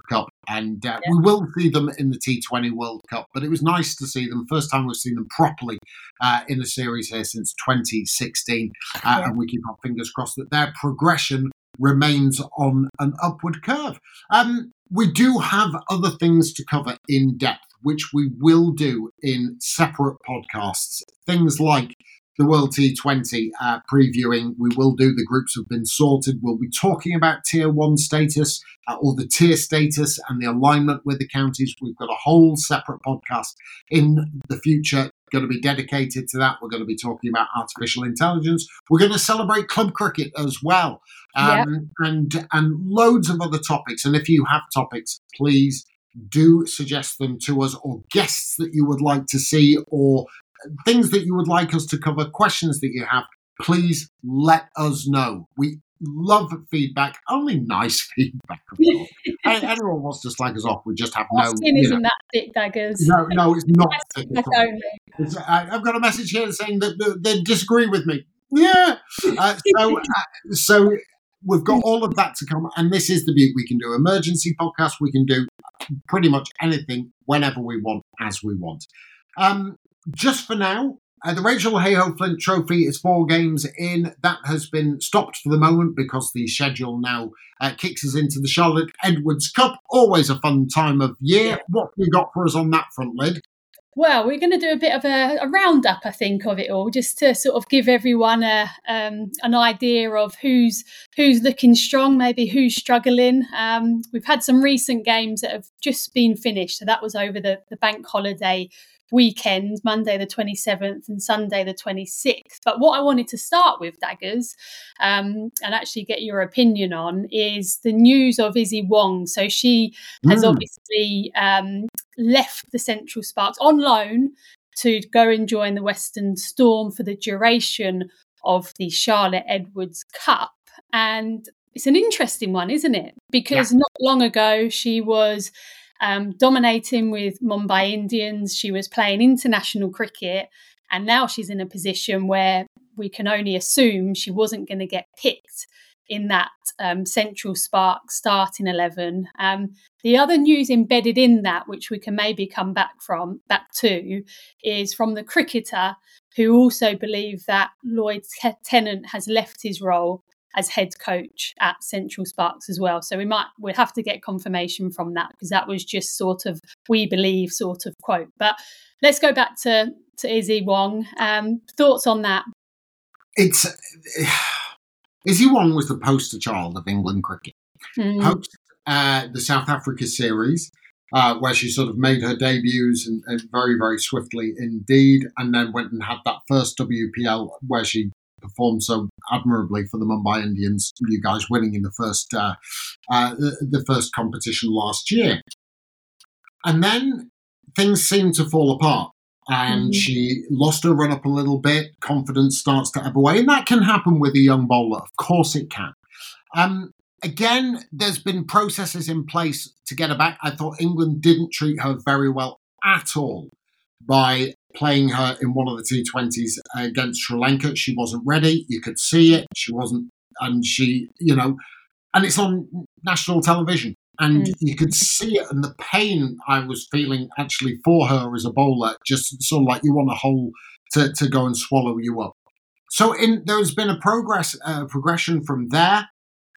And we will see them in the T20 World Cup, but it was nice to see them. First time we've seen them properly in a series here since 2016. And we keep our fingers crossed that their progression remains on an upward curve. We do have other things to cover in depth, which we will do in separate podcasts. Things like the World T20 previewing. We will do the groups have been sorted. We'll be talking about Tier 1 status or the tier status and the alignment with the counties. We've got a whole separate podcast in the future going to be dedicated to that. We're going to be talking about artificial intelligence. We're going to celebrate club cricket as well, and loads of other topics. And if you have topics, please do suggest them to us, or guests that you would like to see, or things that you would like us to cover, questions that you have. Please let us know. We love feedback, only nice feedback, of course. Anyone wants to slag us off, we just have isn't that thick, Daggers? No, it's not thick at all. I've got a message here saying that they disagree with me. Yeah. So we've got all of that to come, and this is the beauty. We can do emergency podcasts. We can do pretty much anything whenever we want, as we want. Just for now, the Rachel Hayhoe Flint Trophy is 4 games in. That has been stopped for the moment because the schedule now kicks us into the Charlotte Edwards Cup. Always a fun time of year. Yeah. What have you got for us on that front, Lyd? Well, we're going to do a bit of a roundup, I think, of it all, just to sort of give everyone an idea of who's looking strong, maybe who's struggling. We've had some recent games that have just been finished. So that was over the bank holiday weekend, Monday the 27th and Sunday the 26th. But what I wanted to start with, Daggers, and actually get your opinion on, is the news of Issy Wong. So she has obviously left the Central Sparks on loan to go and join the Western Storm for the duration of the Charlotte Edwards Cup. And it's an interesting one, isn't it? Because not long ago she was dominating with Mumbai Indians. She was playing international cricket, and now she's in a position where we can only assume she wasn't going to get picked in that Central Spark starting 11. The other news embedded in that, which we can maybe come back to, is from the cricketer who also believe that Lloyd Tennant has left his role as head coach at Central Sparks as well. So we'll have to get confirmation from that, because that was just sort of, we believe, sort of quote. But let's go back to Issy Wong. Thoughts on that? Issy Wong was the poster child of England cricket. Post the South Africa series, where she sort of made her debuts and very, very swiftly indeed, and then went and had that first WPL where she performed so admirably for the Mumbai Indians, you guys winning in the first competition last year. And then things seemed to fall apart, and she lost her run up a little bit. Confidence starts to ebb away, and that can happen with a young bowler. Of course it can. Again, there's been processes in place to get her back. I thought England didn't treat her very well at all by playing her in one of the T20s against Sri Lanka. She wasn't ready. You could see it. She wasn't, and she, and it's on national television, and you could see it, and the pain I was feeling actually for her as a bowler, just sort of like you want a hole to go and swallow you up. So there's been a progression from there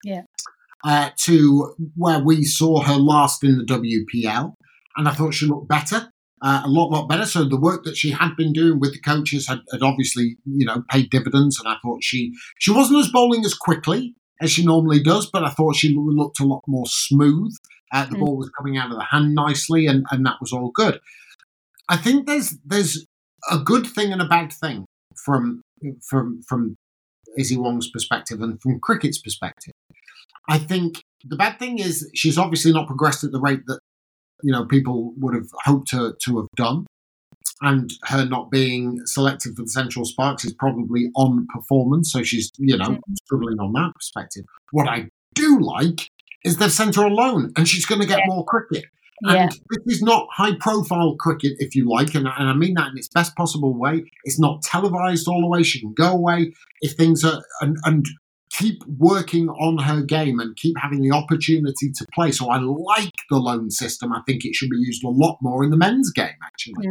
to where we saw her last in the WPL, and I thought she looked better. A lot better. So the work that she had been doing with the coaches had obviously, paid dividends. And I thought she wasn't as bowling as quickly as she normally does, but I thought she looked a lot more smooth. The ball was coming out of the hand nicely, and that was all good. I think there's a good thing and a bad thing from Issy Wong's perspective and from cricket's perspective. I think the bad thing is she's obviously not progressed at the rate that people would have hoped her to have done, and her not being selected for the Central Sparks is probably on performance. So she's, struggling on that perspective. What I do like is they've sent her alone, and she's going to get more cricket. And this is not high-profile cricket, if you like, and I mean that in its best possible way. It's not televised all the way. She can go away if things are, and keep working on her game and keep having the opportunity to play. So I like the loan system. I think it should be used a lot more in the men's game, actually.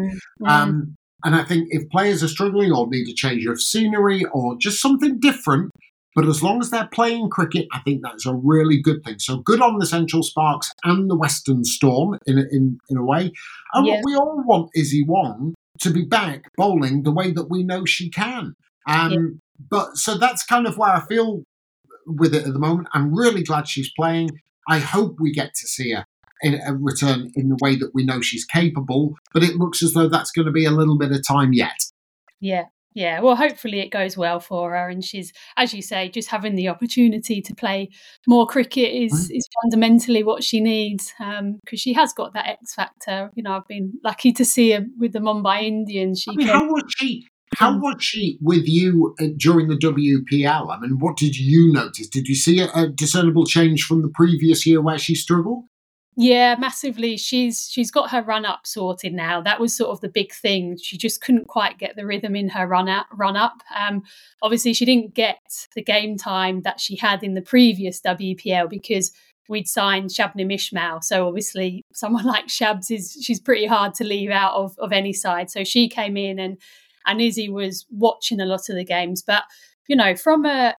And I think if players are struggling or need a change of scenery or just something different, but as long as they're playing cricket, I think that's a really good thing. So good on the Central Sparks and the Western Storm in a way. And what we all want Issy Wong to be back bowling the way that we know she can. But so that's kind of where I feel with it at the moment. I'm really glad she's playing. I hope we get to see her in a return in the way that we know she's capable, but it looks as though that's going to be a little bit of time yet. Yeah. Well, hopefully it goes well for her, and she's, as you say, just having the opportunity to play more cricket is fundamentally what she needs, because she has got that X factor. You know, I've been lucky to see her with the Mumbai Indians. How was she with you during the WPL? I mean, what did you notice? Did you see a discernible change from the previous year where she struggled? Yeah, massively. She's got her run up sorted now. That was sort of the big thing. She just couldn't quite get the rhythm in her run up. Obviously, she didn't get the game time that she had in the previous WPL because we'd signed Shabnim Ismail. So obviously, someone like Shabs she's pretty hard to leave out of any side. So she came in and Issy was watching a lot of the games. But you know, from a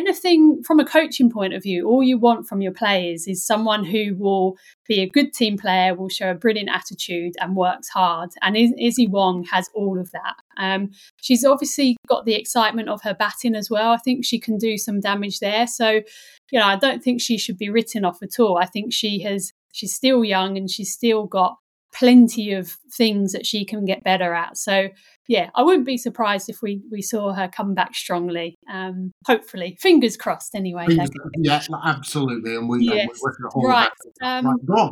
coaching point of view, all you want from your players is someone who will be a good team player, will show a brilliant attitude and works hard. And Issy Wong has all of that. She's obviously got the excitement of her batting as well. I think she can do some damage there. So, you know, I don't think she should be written off at all. I think she's still young and she's still got plenty of things that she can get better at. So yeah, I wouldn't be surprised if we saw her come back strongly. Hopefully, fingers crossed. Anyway, yeah, absolutely. And we're all right. Go on.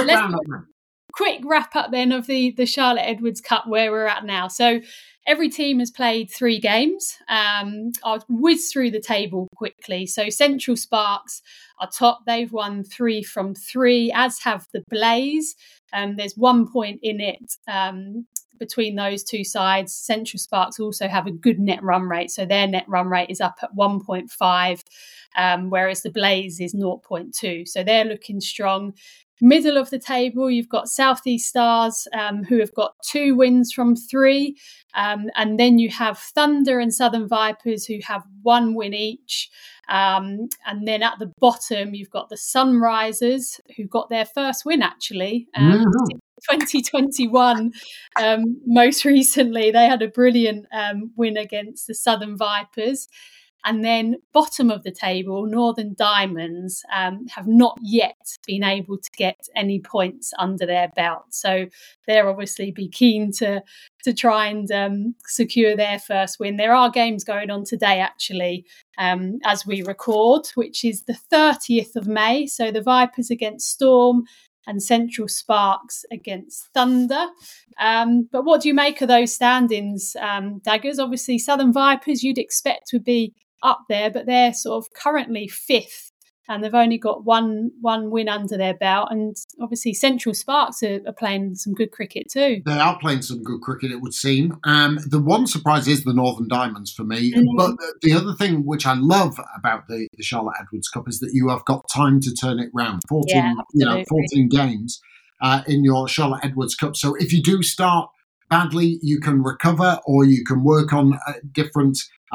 Quick wrap up then of the Charlotte Edwards Cup where we're at now. So every team has played 3 games. I'll whiz through the table quickly. So Central Sparks are top. They've won 3 from 3, as have the Blaze. There's 1 point in it between those two sides. Central Sparks also have a good net run rate. So their net run rate is up at 1.5, whereas the Blaze is 0.2. So they're looking strong. Middle of the table, you've got Southeast Stars, who have got 2 wins from 3. And then you have Thunder and Southern Vipers, who have 1 win each. And then at the bottom, you've got the Sunrisers, who got their first win, actually, 2021. Most recently, they had a brilliant win against the Southern Vipers. And then bottom of the table, Northern Diamonds have not yet been able to get any points under their belt. So they'll obviously be keen to try and secure their first win. There are games going on today, actually, as we record, which is the 30th of May. So the Vipers against Storm and Central Sparks against Thunder. But what do you make of those standings, Daggers? Obviously, Southern Vipers you'd expect would be up there, but they're sort of currently 5th and they've only got one win under their belt. And obviously Central Sparks are playing some good cricket too. They are playing some good cricket, it would seem. The one surprise is the Northern Diamonds for me. But the other thing which I love about the Charlotte Edwards Cup is that you have got time to turn it round. 14 games in your Charlotte Edwards Cup. So if you do start badly, you can recover, or you can work on different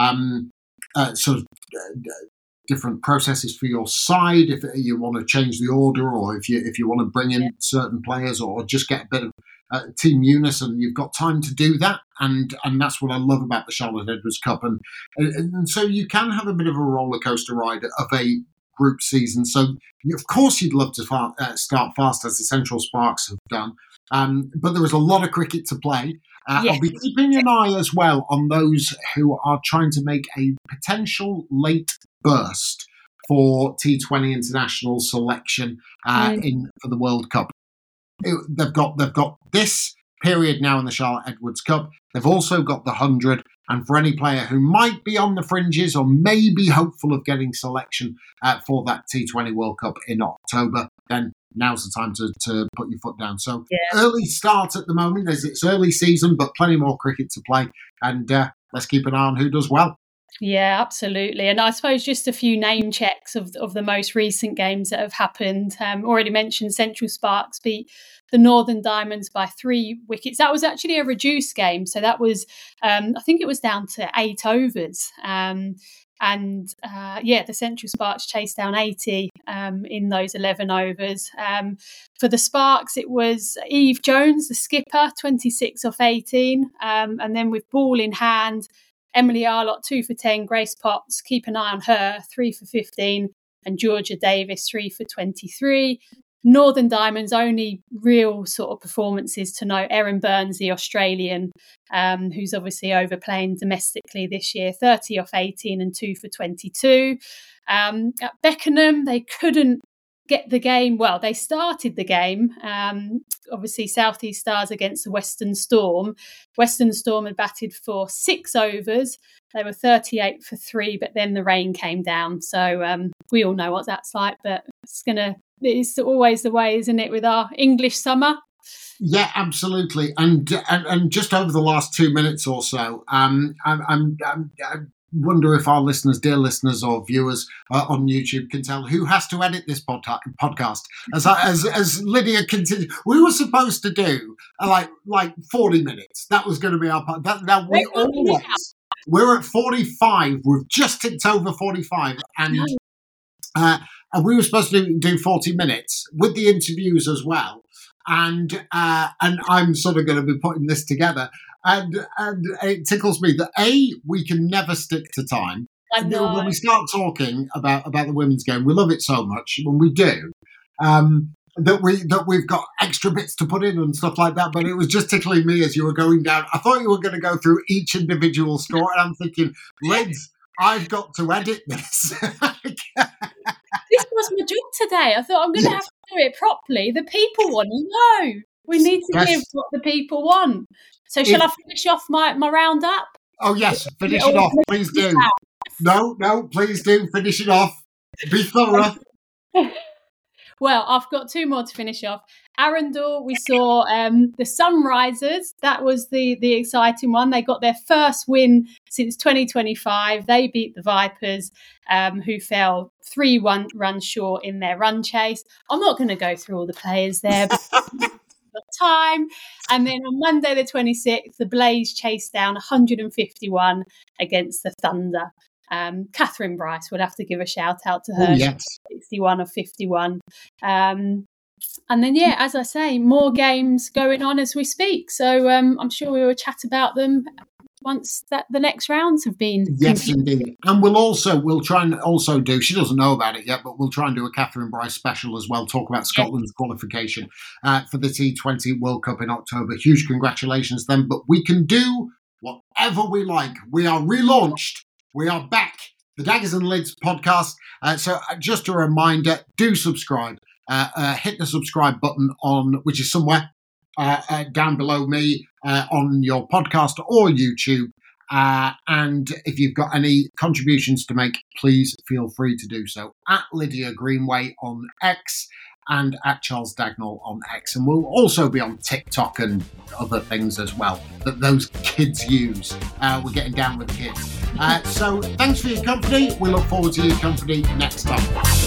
different processes for your side if you want to change the order, or if you want to bring in certain players, or just get a bit of team unison. You've got time to do that, and that's what I love about the Charlotte Edwards Cup. And so you can have a bit of a roller coaster ride of a group season. So of course you'd love to start fast, as the Central Sparks have done, but there is a lot of cricket to play. I'll be keeping an eye as well on those who are trying to make a potential late burst for T20 international selection for the World Cup. They've got this period now in the Charlotte Edwards Cup. They've also got the 100, and for any player who might be on the fringes or may be hopeful of getting selection for that T20 World Cup in October, then now's the time to put your foot down. So early start at the moment. It's early season, but plenty more cricket to play. And let's keep an eye on who does well. Yeah, absolutely. And I suppose just a few name checks of the most recent games that have happened. Already mentioned Central Sparks beat the Northern Diamonds by 3 wickets. That was actually a reduced game. So that was, I think it was down to 8 overs. The Central Sparks chased down 80 in those 11 overs. For the Sparks, it was Eve Jones, the skipper, 26 off 18. And then with ball in hand, Emily Arlott, 2 for 10, Grace Potts, keep an eye on her, 3 for 15, and Georgia Davis, 3 for 23. Northern Diamonds, only real sort of performances to note. Erin Burns, the Australian, who's obviously overplaying domestically this year, 30 off 18 and 2 for 22. At Beckenham, they couldn't get the game. Well, they started the game. Obviously, South East Stars against the Western Storm. Western Storm had batted for 6 overs. They were 38 for 3, but then the rain came down. So we all know what that's like, but it's always the way, isn't it, with our English summer? Yeah, absolutely. And just over the last 2 minutes or so, I wonder if our listeners, dear listeners or viewers on YouTube, can tell who has to edit this podcast. As Lydia continued, we were supposed to do like 40 minutes. That was going to be our part. We're at 45. We've just ticked over 45, and we were supposed to do 40 minutes with the interviews as well. And I'm sort of going to be putting this together. And it tickles me that we can never stick to time. When we start talking about the women's game, we love it so much when we do. That we've got extra bits to put in and stuff like that. But it was just tickling me as you were going down. I thought you were going to go through each individual score, and I'm thinking, Liz, I've got to edit this. This was my job today. I thought I'm going to have to do it properly. The people want to know. We need to give what the people want. So shall I finish off my roundup? Oh, yes. Finish it off. Please do. No, please do. Finish it off. Be thorough. Well, I've got 2 more to finish off. Arundel, we saw the Sunrisers. That was the exciting one. They got their first win since 2025. They beat the Vipers, who fell 3 runs short in their run chase. I'm not going to go through all the players there, but time. And then on Monday the 26th, the Blaze chased down 151 against the Thunder. Catherine Bryce, would have to give a shout out to her. Oh, yes. 61 of 51. And then, as I say, more games going on as we speak. So I'm sure we will chat about them once the next rounds have been. Yes, indeed. And we'll try and also do, she doesn't know about it yet, but we'll try and do a Catherine Bryce special as well, talk about Scotland's qualification for the T20 World Cup in October. Huge congratulations then. But we can do whatever we like. We are relaunched. We are back. The Daggers and Lids podcast. So just a reminder, do subscribe. Hit the subscribe button which is somewhere down below me on your podcast or YouTube. And if you've got any contributions to make, please feel free to do so at Lydia Greenway on X and at Charles Dagnall on X. And we'll also be on TikTok and other things as well that those kids use. We're getting down with the kids. So thanks for your company. We look forward to your company next time.